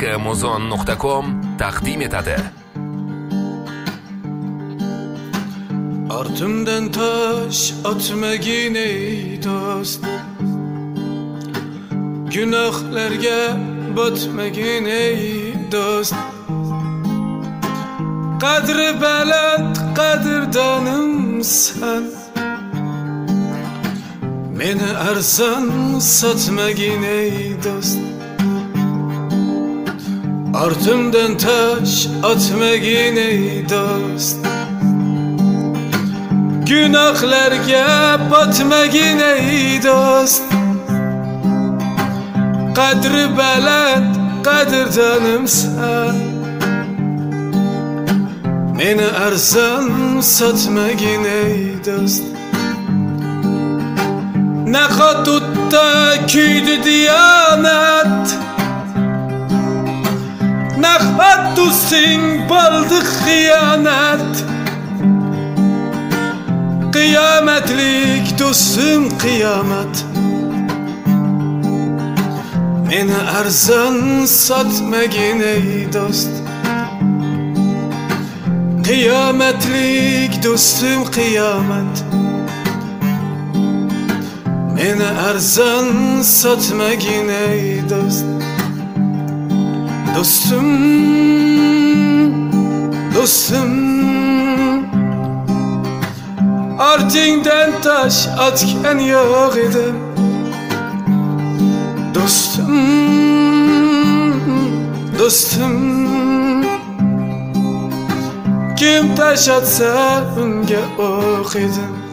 muzon.com taqdim etadi. Ortimdan tosh otmagin ey do'st, gunohlarga botmagin ey do'st. Qadri baland qadrdonimsan, meni arzon sotmagin ey do'st. Ortimdan tosh otmagin ey do'st, gunohlarga botmagin ey do'st. Qadri baland qadrdonimsan, meni arzon sotmagin ey do'st. Naqotutda kuydi diyonat, naqot do'sting bo'ldi xiyonat. Qiyomatlik do'stim qiyomat, meni arzon sotmagin ey do'st. Qiyomatlik do'stim qiyomat, meni arzon sotmagin ey do'st. Do'stim, do'stim, ortingdan tosh otgan yo'q edi. Do'stim, do'stim, kim tosh otsa unga o'q edi.